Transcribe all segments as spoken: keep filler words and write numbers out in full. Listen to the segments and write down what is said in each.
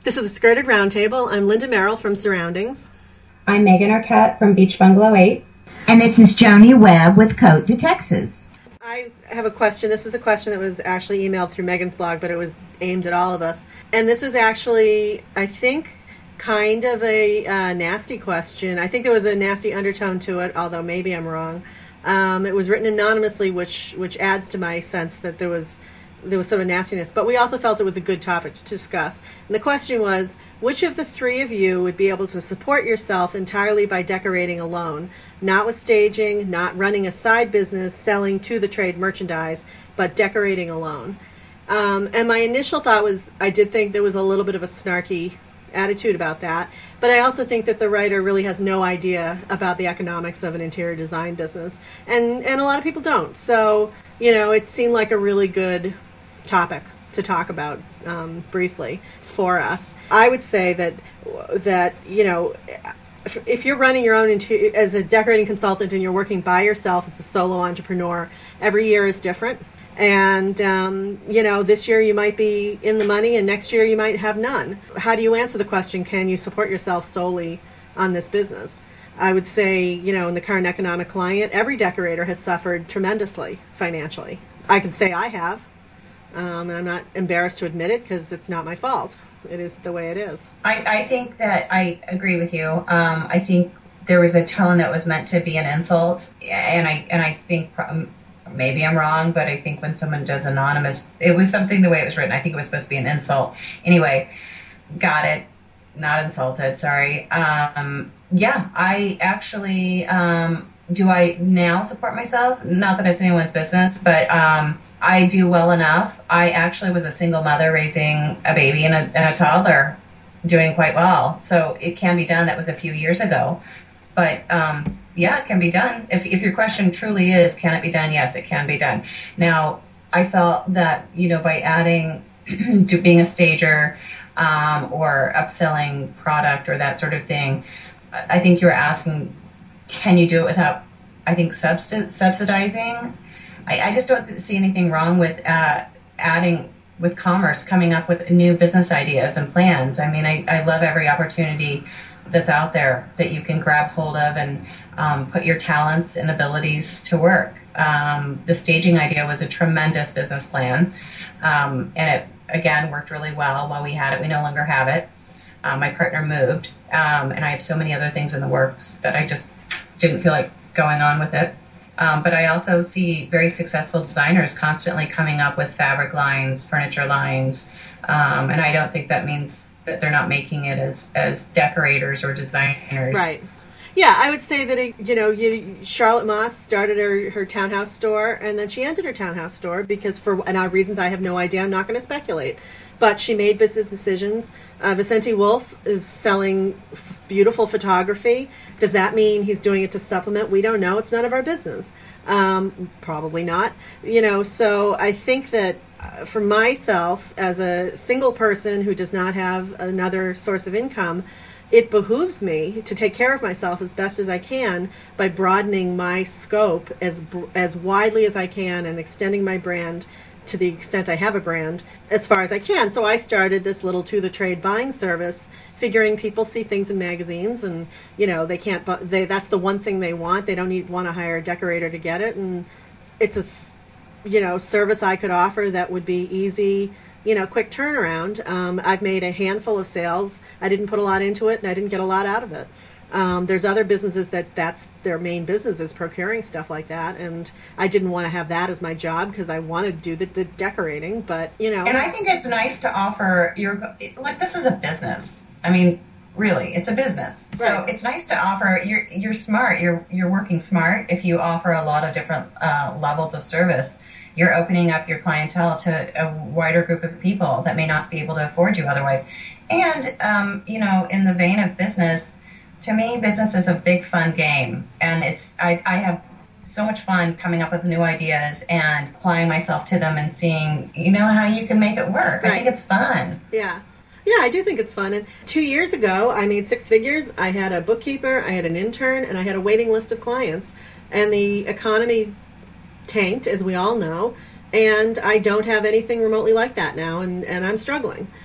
This is the Skirted Roundtable. I'm Linda Merrill from Surroundings. I'm Megan Arquette from Beach Bungalow eight. And this is Joni Webb with Coat to Texas. I have a question. This is a question that was actually emailed through Megan's blog, but it was aimed at all of us. And this was actually, I think, kind of a uh, nasty question. I think there was a nasty undertone to it, although maybe I'm wrong. Um, it was written anonymously, which which adds to my sense that there was there was sort of nastiness. But we also felt it was a good topic to discuss. And the question was, which of the three of you would be able to support yourself entirely by decorating alone? Not with staging, not running a side business, selling to the trade merchandise, but decorating alone. Um, and my initial thought was, I did think there was a little bit of a snarky attitude about that. But I also think that the writer really has no idea about the economics of an interior design business. And, and a lot of people don't. So, you know, it seemed like a really good topic to talk about um, briefly for us. I would say that, that you know, if, if you're running your own interior, as a decorating consultant and you're working by yourself as a solo entrepreneur, every year is different. And, um, you know, this year you might be in the money and next year you might have none. How do you answer the question, can you support yourself solely on this business? I would say, you know, in the current economic climate, every decorator has suffered tremendously financially. I can say I have. Um, and I'm not embarrassed to admit it because it's not my fault. It is the way it is. I, I think that I agree with you. Um, I think there was a tone that was meant to be an insult. And I, and I think... Um, maybe I'm wrong, but I think when someone does anonymous, it was something the way it was written. I think it was supposed to be an insult. Anyway, got it. Not insulted. Sorry. Um, yeah, I actually, um, do I now support myself? Not that it's anyone's business, but um, I do well enough. I actually was a single mother raising a baby and a, and a toddler, doing quite well. So it can be done. That was a few years ago. But um yeah, it can be done. If if your question truly is, can it be done? Yes, it can be done. Now, I felt that, you know, by adding to being a stager um, or upselling product or that sort of thing, I think you're asking, can you do it without, I think, subsist- subsidizing? I, I just don't see anything wrong with uh, adding, with commerce, coming up with new business ideas and plans. I mean, I, I love every opportunity that's out there that you can grab hold of and um, put your talents and abilities to work. Um, the staging idea was a tremendous business plan, um, and it, again, worked really well while we had it. We no longer have it. Uh, my partner moved, um, and I have so many other things in the works that I just didn't feel like going on with it. Um, but I also see very successful designers constantly coming up with fabric lines, furniture lines, um, and I don't think that means that they're not making it as, as decorators or designers. Right. Yeah, I would say that, it, you know, you, Charlotte Moss started her, her townhouse store, and then she ended her townhouse store because for and our reasons I have no idea. I'm not going to speculate. But she made business decisions. Uh, Vicente Wolf is selling f- beautiful photography. Does that mean he's doing it to supplement? We don't know. It's none of our business. Um, probably not. You know, so I think that uh, for myself, as a single person who does not have another source of income, it behooves me to take care of myself as best as I can by broadening my scope as as widely as I can and extending my brand to the extent I have a brand as far as I can. So I started this little to the trade buying service, figuring people see things in magazines and, you know, they can't, bu- they, that's the one thing they want. They don't need, want to hire a decorator to get it. And it's a, you know, service I could offer that would be easy, you know, quick turnaround. Um, I've made a handful of sales. I didn't put a lot into it and I didn't get a lot out of it. Um, there's other businesses that that's their main business is procuring stuff like that. And I didn't want to have that as my job because I wanted to do the, the decorating, but you know. And I think it's nice to offer your, like, this is a business. I mean, really, it's a business. Right. So it's nice to offer, you're, you're smart, you're, you're working smart if you offer a lot of different uh, levels of service. You're opening up your clientele to a wider group of people that may not be able to afford you otherwise. And, um, you know, in the vein of business, to me, business is a big, fun game. And it's I, I have so much fun coming up with new ideas and applying myself to them and seeing, you know, how you can make it work. Right. I think it's fun. Yeah. Yeah, I do think it's fun. And two years ago, I made six figures. I had a bookkeeper, I had an intern, and I had a waiting list of clients. And the economy tanked, as we all know. And I don't have anything remotely like that now, and, and I'm struggling.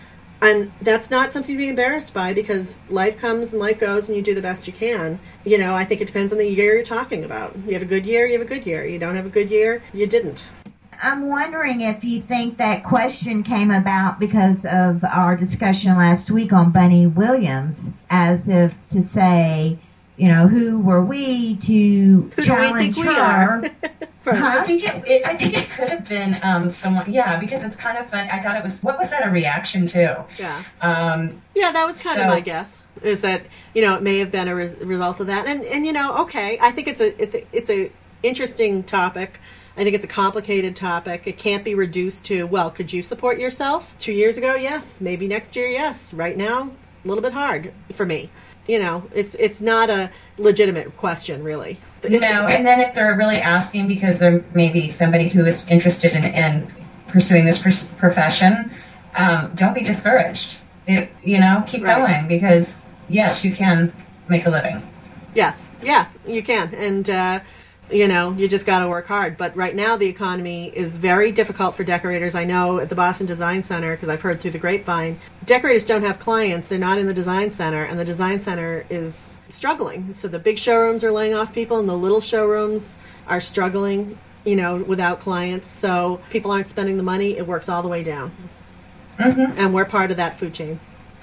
And that's not something to be embarrassed by, because life comes and life goes and you do the best you can. You know, I think it depends on the year you're talking about. You have a good year, you have a good year. You don't have a good year, you didn't. I'm wondering if you think that question came about because of our discussion last week on Bunny Williams, as if to say, you know, who were we to Who challenge do we think her? we are? Huh? I think it, it. I think it could have been um, someone. Yeah, because it's kind of fun. I thought it was. What was that a reaction to? Yeah. Um, Yeah, that was kind So- of my guess. Is that, you know, it may have been a res- result of that, and and you know, okay, I think it's a it's a, it's a interesting topic. I think it's a complicated topic. It can't be reduced to, well, could you support yourself two years ago? Yes. Maybe next year? Yes. Right now, a little bit hard for me. You know, it's it's not a legitimate question, really. no, and then if they're really asking because there may be somebody who is interested in, in pursuing this pers- profession, um, don't be discouraged. It, you know, keep Right. going, because yes, you can make a living. Yes, yeah, you can, and uh, you know, you just got to work hard. But right now, the economy is very difficult for decorators. I know at the Boston Design Center, because I've heard through the grapevine, decorators don't have clients. They're not in the design center, and the design center is struggling. So the big showrooms are laying off people, and the little showrooms are struggling, you know, without clients. So people aren't spending the money. It works all the way down, Mm-hmm. and we're part of that food chain.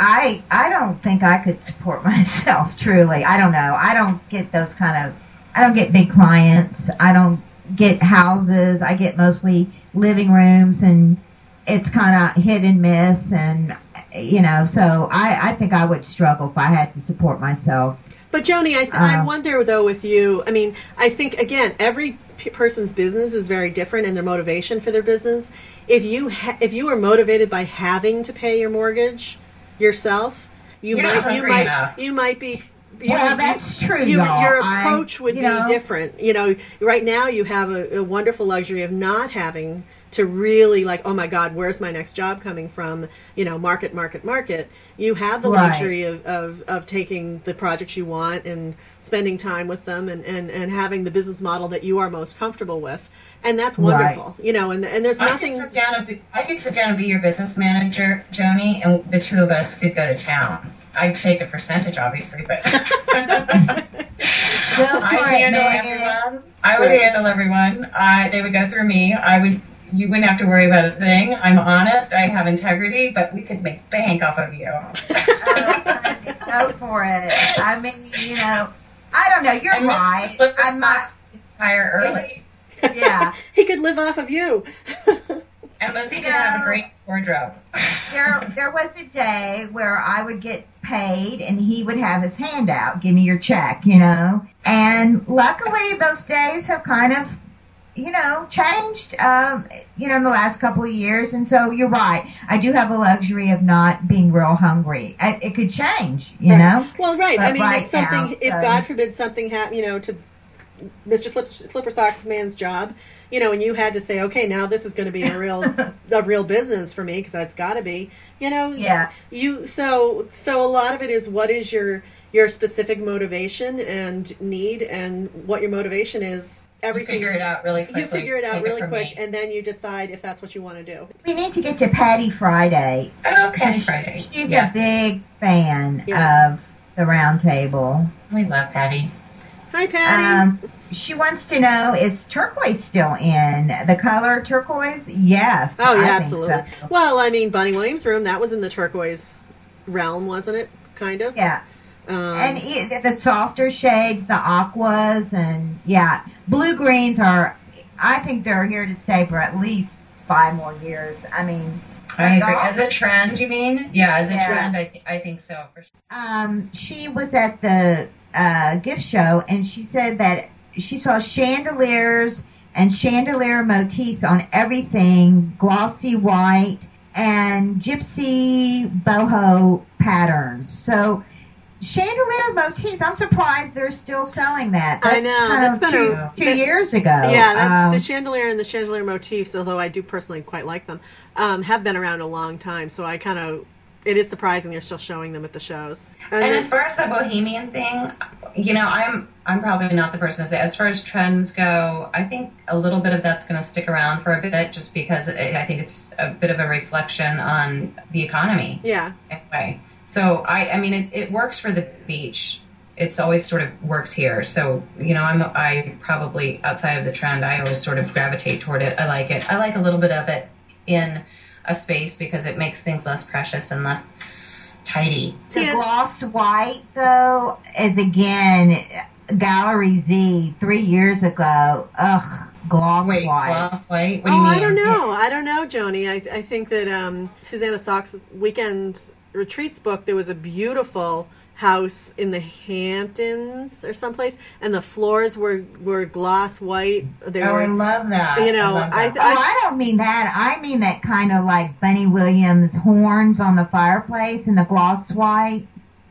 I I don't think I could support myself, truly. I don't know. I don't get those kind of, I don't get big clients. I don't get houses. I get mostly living rooms, and it's kind of hit and miss. And, you know, so I, I think I would struggle if I had to support myself. But Joni, I, th- I Uh, wonder though with you. I mean, I think again, every p- person's business is very different, and their motivation for their business. If you ha- if you are motivated by having to pay your mortgage yourself, you You're not might you hungry might enough. you might be. You Well, would- that's true, you- y'all. Your I- approach would you be know- different. You know, right now you have a, a wonderful luxury of not having to really like, oh my God, where's my next job coming from? You know, market, market, market. You have the Right. luxury of, of, of taking the projects you want and spending time with them, and, and, and having the business model that you are most comfortable with. And that's wonderful. You know, and, and there's I nothing. could sit down and be, I could sit down and be your business manager, Joni, and the two of us could go to town. I'd take a percentage, obviously, but Go I'd for it, handle Megan. everyone. I would Right. handle everyone. I, they would go through me. I would. You wouldn't have to worry about a thing. I'm honest. I have integrity, but we could make bank off of you. Oh, go for it. I mean, you know, I don't know. You're And right. Mister Slipper I'm not. Socks retire early, Yeah. He could live off of you. and Lizzie You could have know- a great wardrobe. There, there was a day where I would get paid and he would have his hand out, give me your check, you know. And luckily, those days have kind of, you know, changed, um, you know, in the last couple of years. And so you're right. I do have a luxury of not being real hungry. I, it could change, you know. Well, right. I But mean, right if something, now, if so- God forbid something happened, you know, to Mister Slip, Slipper Socks man's job, you know, and you had to say, okay, now this is going to be a real, a real business for me, because that's got to be, you know, Yeah. you. So, so a lot of it is what is your your specific motivation and need, and what your motivation is. You Everything figure it out really quickly. You figure it out Take really from quick, me. and then you decide if that's what you want to do. We need to get to Patty Friday. Oh, Patty Friday. She's Yes. a big fan Yeah. of the round table. We love Patty. Hi, Patty. Um, she wants to know, is turquoise still in? The color turquoise? Yes. Oh, yeah, I think absolutely. so. Well, I mean, Bunny Williams' room, that was in the turquoise realm, wasn't it? Kind of. Yeah. Um, And it, the softer shades, the aquas, and yeah, blue greens are, I think they're here to stay for at least five more years. I mean, I agree. y'all- As a trend, you mean? Yeah, as a Yeah. trend, I, th- I think so. For sure. um, she was at the uh, gift show, and she said that she saw chandeliers and chandelier motifs on everything, glossy white and gypsy boho patterns. So chandelier motifs, I'm surprised they're still selling that. I know, kind that's of been two, a- two that- years ago. yeah, that's Um, the chandelier and the chandelier motifs, although I do personally quite like them, um, have been around a long time. So I kind of, it is surprising they're still showing them at the shows. And And then- as far as the bohemian thing, you know, I'm I'm probably not the person to say. As far as trends go, I think a little bit of that's going to stick around for a bit, just because it, I think it's a bit of a reflection on the economy. Yeah. Anyway, so I, I mean, it, it works for the beach. It's always sort of works here. So, you know, I'm I probably outside of the trend, I always sort of gravitate toward it. I like it. I like a little bit of it in a space because it makes things less precious and less tidy. The gloss white, though, is again Gallery Z three years ago. Ugh, gloss Wait, white. gloss white? What oh, do you mean? I don't know. I don't know, Joni. I, I think that um, Susanna Sock's Weekend Retreats book, there was a beautiful house in the Hamptons or someplace, and the floors were, were gloss white. They oh, were, I love that. You know, I, I, I, Oh, I don't mean that. I mean that kind of like Bunny Williams horns on the fireplace in the gloss white.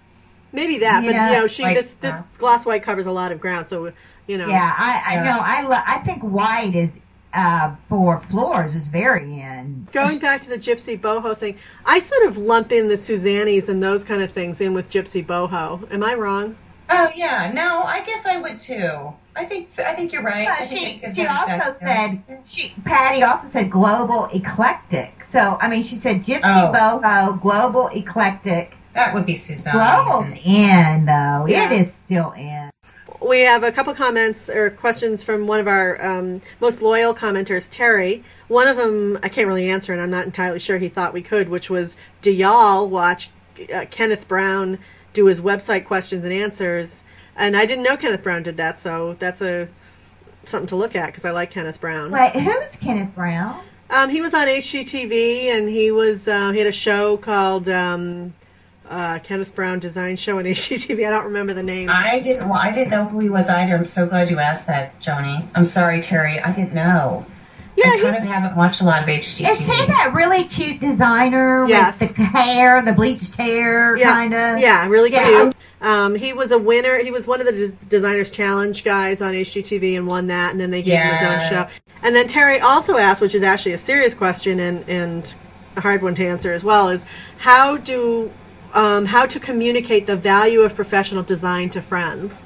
maybe that, You but know, you know, she like, this this uh, gloss white covers a lot of ground, so you know. Yeah, I, I Yeah. know. I lo- I think white is uh, for floors is very in. Going back to the gypsy boho thing, I sort of lump in the Suzannes and those kind of things in with gypsy boho. Am I wrong? oh yeah, no, I guess I would too. I think I think you're right. I But think she it gives she it also exactly- said she Patty also said global eclectic. So I mean she said gypsy Oh. boho, global eclectic. that would be Suzanne's. Global's and- in though. Yeah. It is still in. We have a couple comments or questions from one of our um, most loyal commenters, Terry. One of them I can't really answer, and I'm not entirely sure he thought we could, which was, do y'all watch uh, Kenneth Brown do his website questions and answers? And I didn't know Kenneth Brown did that, so that's a something to look at because I like Kenneth Brown. Wait, who's Kenneth Brown? Um, he was on H G T V, and he was uh, he had a show called um, uh, Kenneth Brown Design Show on H G T V. I don't remember the name. I didn't. Well, I didn't know who he was either. I'm so glad you asked that, Joni. I'm sorry, Terry. I didn't know. Yeah, I kind he's, of haven't watched a lot of H G T V. Is he that really cute designer Yes. with the hair, the bleached hair, yeah, kind of? yeah, really Yeah. cute. Um, he was a winner. He was one of the Des- Designers Challenge guys on H G T V and won that, and then they gave him his own Yes. show. And then Terry also asked, which is actually a serious question and, and a hard one to answer as well, is how do um, how to communicate the value of professional design to friends.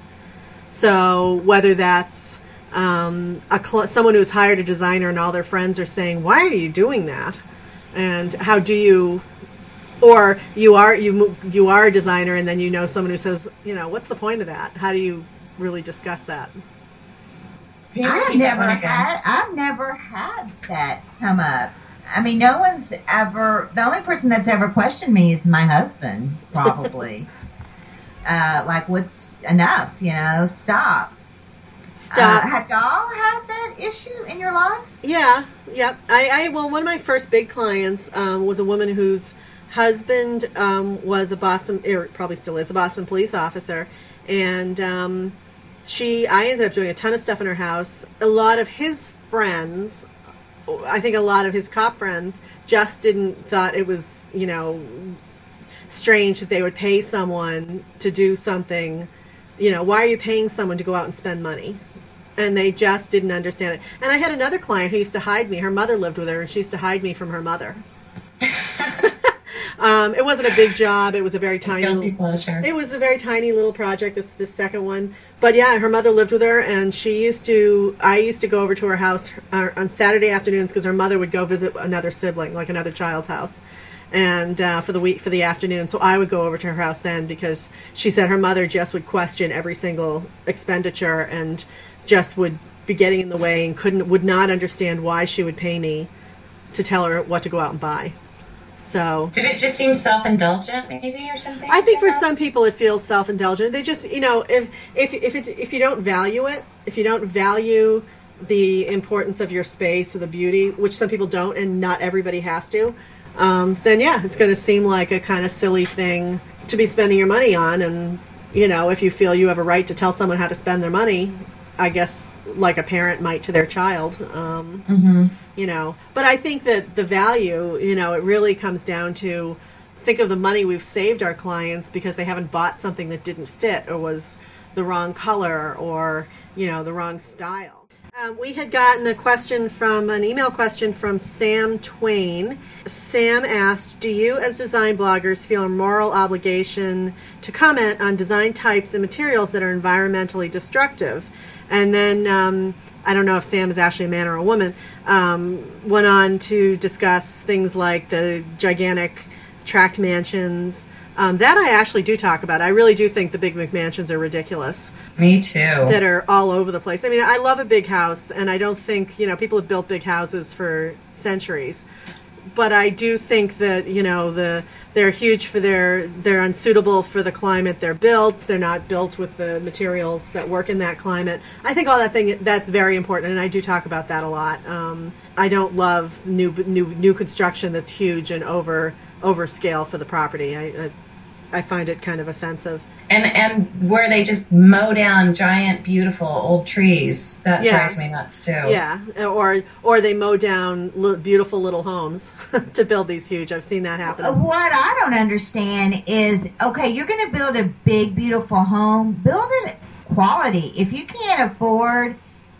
So whether that's um, a cl- someone who's hired a designer and all their friends are saying, "Why are you doing that?" And how do you, or you are you you are a designer and then you know someone who says, you know, what's the point of that? How do you really discuss that? Can you I've repeat that never one again? had. I've never had that come up. I mean, no one's ever. The only person that's ever questioned me is my husband, probably. uh, like, what's enough? You know, stop. Stop. Uh, have y'all had that issue in your life? Yeah, yep. I, I well, one of my first big clients um, was a woman whose husband um, was a Boston, or probably still is, a Boston police officer, and um, she. I ended up doing a ton of stuff in her house. A lot of his friends, I think, a lot of his cop friends, just didn't thought it was, you know, strange that they would pay someone to do something. You know, why are you paying someone to go out and spend money? And they just didn't understand it. And I had another client who used to hide me. Her mother lived with her, and she used to hide me from her mother. um, it wasn't a big job. It was a very tiny. Guilty Little, pleasure. it was a very tiny little project. This this second one, but yeah, her mother lived with her, and she used to. I used to go over to her house uh, on Saturday afternoons because her mother would go visit another sibling, like another child's house. And uh, for the week, for the afternoon, so I would go over to her house then because she said her mother just would question every single expenditure and just would be getting in the way and couldn't would not understand why she would pay me to tell her what to go out and buy. So Did it just seem self-indulgent, maybe, or something? I think for like that? some people it feels self-indulgent. They just, you know, if if if it if you don't value it, if you don't value the importance of your space or the beauty, which some people don't, and not everybody has to. Um, then yeah, it's going to seem like a kind of silly thing to be spending your money on. And, you know, if you feel you have a right to tell someone how to spend their money, I guess like a parent might to their child, um, Mm-hmm. you know. But I think that the value, you know, it really comes down to think of the money we've saved our clients because they haven't bought something that didn't fit or was the wrong color or, you know, the wrong style. Um, we had gotten a question from, an email question from Sam Twain. Sam asked, do you as design bloggers feel a moral obligation to comment on design types and materials that are environmentally destructive? And then, um, I don't know if Sam is actually a man or a woman, um, went on to discuss things like the gigantic tract mansions. Um, that I actually do talk about. I really do think the big McMansions are ridiculous. Me too. That are all over the place. I mean, I love a big house, and I don't think, you know, people have built big houses for centuries. But I do think that, you know, the they're huge for their, they're unsuitable for the climate they're built. They're not built with the materials that work in that climate. I think all that thing, that's very important, and I do talk about that a lot. Um, I don't love new new new construction that's huge and over overscale for the property. I, I I find it kind of offensive. And and where they just mow down giant, beautiful old trees, that Yeah. drives me nuts too. Yeah, or or they mow down li- beautiful little homes to build these huge. I've seen that happen. What I don't understand is, okay, you're going to build a big, beautiful home. Build it quality. If you can't afford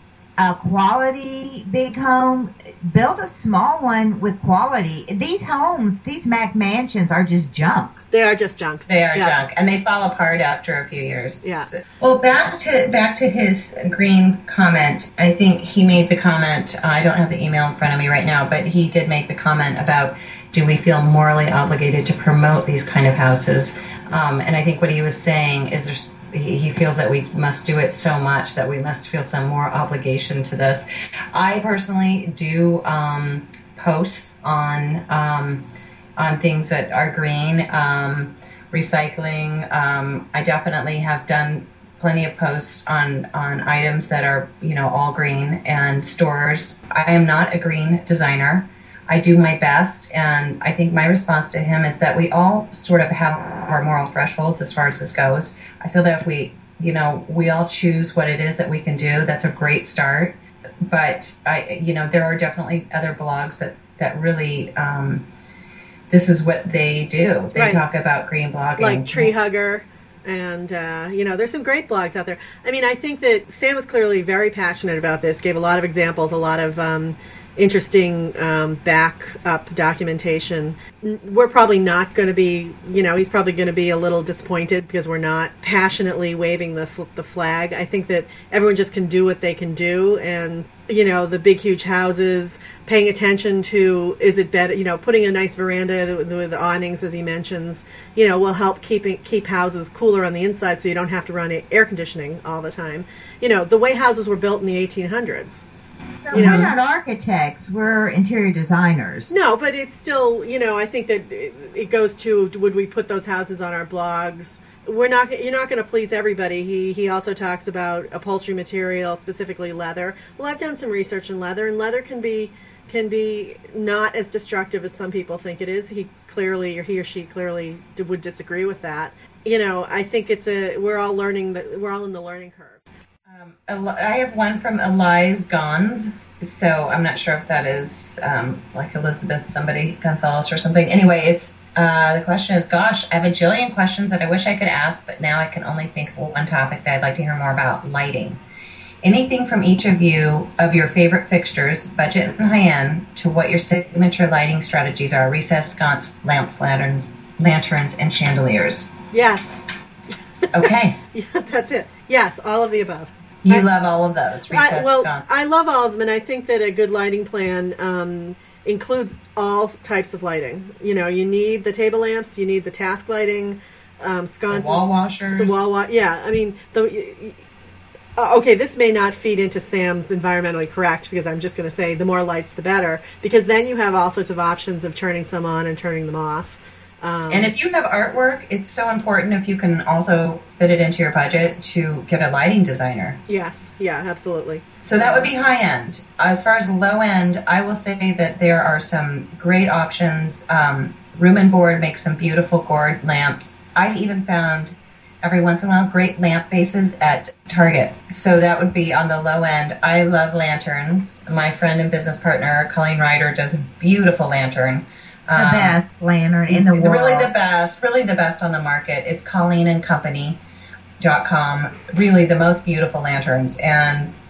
a quality big home, build a small one with quality. These homes, these Mac mansions are just junk. They are just junk. They are Yeah. junk, and they fall apart after a few years. Yeah. So- well, back to back to his green comment. I think he made the comment. I don't have the email in front of me right now, but he did make the comment about, do we feel morally obligated to promote these kind of houses? Um, and I think what he was saying is there's. He he feels that we must do it so much that we must feel some more obligation to this. I personally do um, posts on um, on things that are green, um, recycling. Um, I definitely have done plenty of posts on on items that are, you know, all green, and stores. I am not a green designer. I do my best, and I think my response to him is that we all sort of have our moral thresholds as far as this goes. I feel that if we, you know, we all choose what it is that we can do, that's a great start. But I, you know, there are definitely other blogs that, that really, um, this is what they do. They Right. talk about green blogging. Like Tree Hugger. And, uh, you know, there's some great blogs out there. I mean, I think that Sam was clearly very passionate about this, gave a lot of examples, a lot of um, interesting um, back-up documentation. We're probably not going to be, you know, he's probably going to be a little disappointed because we're not passionately waving the f- the flag. I think that everyone just can do what they can do, and, you know, the big, huge houses, paying attention to, is it better, you know, putting a nice veranda with, with the awnings, as he mentions, you know, will help keeping keep houses cooler on the inside so you don't have to run air conditioning all the time. You know, the way houses were built in the eighteen hundreds. So You we're know. not architects. We're interior designers. No, but it's still, you know, I think that it, it goes to, would we put those houses on our blogs? We're not, you're not going to please everybody. He he also talks about upholstery material, specifically leather. Well, I've done some research in leather, and leather can be can be not as destructive as some people think it is. He clearly, or he or she clearly d- would disagree with that. You know, I think it's a, we're all learning that, we're all in the learning curve. Um, Eli- I have one from Elize Gons, so I'm not sure if that is um, like Elizabeth somebody Gonzalez or something. Anyway, it's uh, the question is, gosh, I have a jillion questions that I wish I could ask, but now I can only think of one topic that I'd like to hear more about: lighting. Anything from each of you of your favorite fixtures, budget and high-end, to what your signature lighting strategies are: recessed, sconce, lamps, lanterns, lanterns, and chandeliers. Yes. Okay. Yeah, that's it. Yes, all of the above. You I- love all of those. Recessed, I, well, sconce. I love all of them, and I think that a good lighting plan um, includes all types of lighting. You know, you need the table lamps, you need the task lighting, um, sconces, The wall washers. the wall wa- Yeah, I mean, the. Uh, okay, this may not feed into Sam's environmentally correct, because I'm just going to say the more lights, the better, because then you have all sorts of options of turning some on and turning them off. Um, And if you have artwork, it's so important if you can also fit it into your budget to get a lighting designer. yes, yeah, absolutely. So that would be high end. As far as low end, I will say that there are some great options. Um, Room and Board makes some beautiful gourd lamps. I've even found every once in a while great lamp bases at Target. So that would be on the low end. I love lanterns. My friend and business partner, Colleen Ryder, does a beautiful lantern. The Um, best lantern in the world. Really the best, really the best on the market. It's Colleen and Company dot com. Really the most beautiful lanterns. And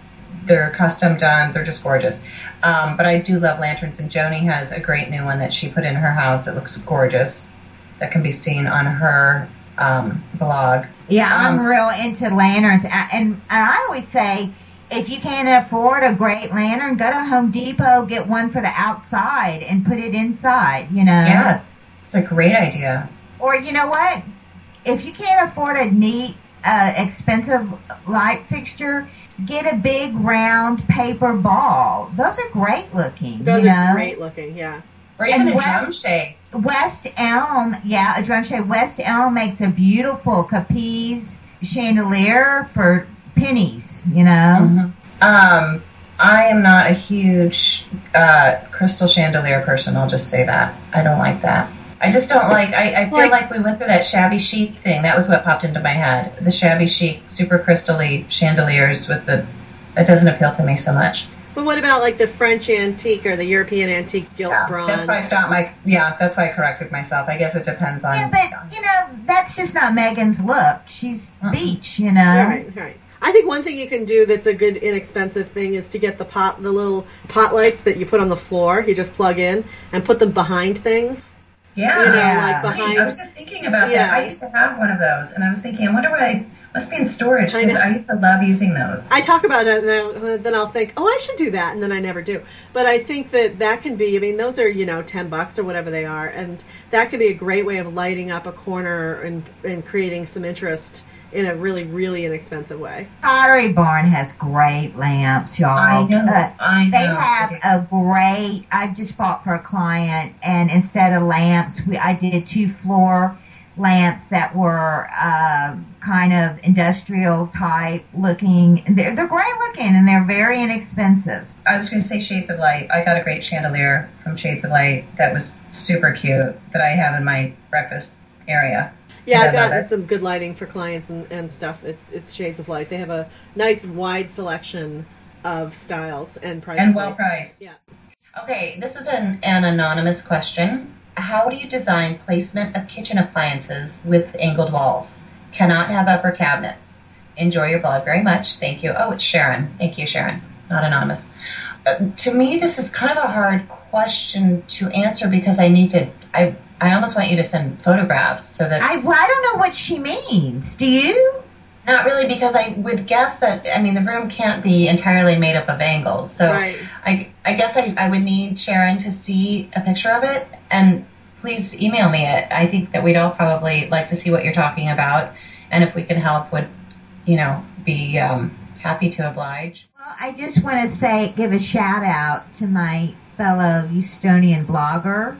they're custom done. They're just gorgeous. Um, but I do love lanterns, and Joni has a great new one that she put in her house. It looks gorgeous. That can be seen on her um, blog. Yeah, I'm Um, real into lanterns. A- And I always say, if you can't afford a great lantern, go to Home Depot, get one for the outside, and put it inside, you know? Yes, it's a great idea. Or you know what? If you can't afford a neat, uh, expensive light fixture, get a big round paper ball. Those are great looking. Those you are know? great looking, yeah. Or even And a West- drum shade. West Elm, yeah, a drum shade. West Elm makes a beautiful Capiz chandelier for pennies, you know? Mhm. Um, I am not a huge uh, crystal chandelier person. I'll just say that. I don't like that. I just don't like. I, I feel Like- like we went through that shabby chic thing. That was what popped into my head. The shabby chic, super crystally chandeliers with the. That doesn't appeal to me so much. But what about like the French antique or the European antique gilt Yeah, bronze? that's why I stopped my. Yeah, that's why I corrected myself. I guess it depends on. Yeah, but, you know, that's just not Megan's look. She's Uh-uh. beach, you know? Right, right. I think one thing you can do that's a good inexpensive thing is to get the pot, the little pot lights that you put on the floor. You just plug in and put them behind things. Yeah, You know, Yeah. like behind. I was just thinking about Yeah. that. I used to have one of those, and I was thinking, I wonder why. Must be in storage I because know. I, used to love using those. I talk about it, and then I'll, then I'll think, oh, I should do that, and then I never do. But I think that that can be. I mean, those are you know ten bucks or whatever they are, and that could be a great way of lighting up a corner and and creating some interest in a really really inexpensive way. Pottery Barn has great lamps, y'all. I know. Uh, I know. They have a great. I just bought for a client, and instead of lamps, we I did two floor lamps that were uh, kind of industrial type looking. They're they're great looking, and they're very inexpensive. I was going to say Shades of Light. I got a great chandelier from Shades of Light that was super cute that I have in my breakfast area. Yeah, And I I've love gotten it. some good lighting for clients and, and stuff. It, it's Shades of Light. They have a nice wide selection of styles and price And points. well priced. Yeah. Okay, this is an, an anonymous question. How do you design placement of kitchen appliances with angled walls? Cannot have upper cabinets. Enjoy your blog very much. Thank you. Oh, it's Sharon. Thank you, Sharon. Not anonymous. Uh, to me, this is kind of a hard question to answer because I need to. I I almost want you to send photographs so that. I well, I don't know what she means. Do you? Not really, because I would guess that, I mean, the room can't be entirely made up of angles. So Right. I, I guess I, I would need Sharon to see a picture of it, and please email me it. I think that we'd all probably like to see what you're talking about, and if we can help, would, you know, be um, happy to oblige. Well, I just want to say, give a shout out to my fellow Houstonian blogger,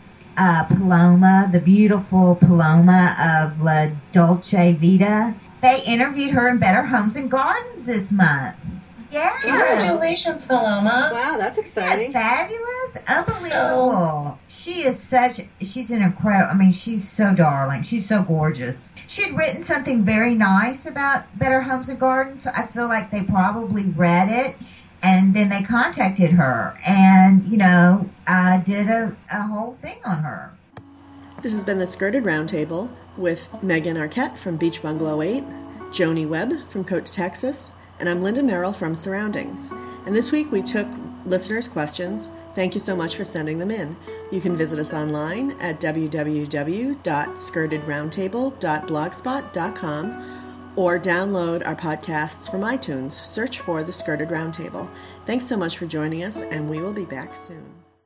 uh, Paloma, the beautiful Paloma of La Dolce Vita. They interviewed her in Better Homes and Gardens this month. Yeah. Congratulations, Paloma. Wow, that's Isn't that exciting. fabulous? Unbelievable. She is such, she's an incredible, I mean, she's so darling. She's so gorgeous. She had written something very nice about Better Homes and Gardens, so I feel like they probably read it, and then they contacted her and, you know, uh, did a, a whole thing on her. This has been the Skirted Roundtable with Megan Arquette from Beach Bungalow eight, Joni Webb from Cote, Texas, and I'm Linda Merrill from Surroundings. And this week we took listeners' questions. Thank you so much for sending them in. You can visit us online at w w w dot skirted roundtable dot blogspot dot com or download our podcasts from iTunes. Search for the Skirted Roundtable. Thanks so much for joining us, and we will be back soon.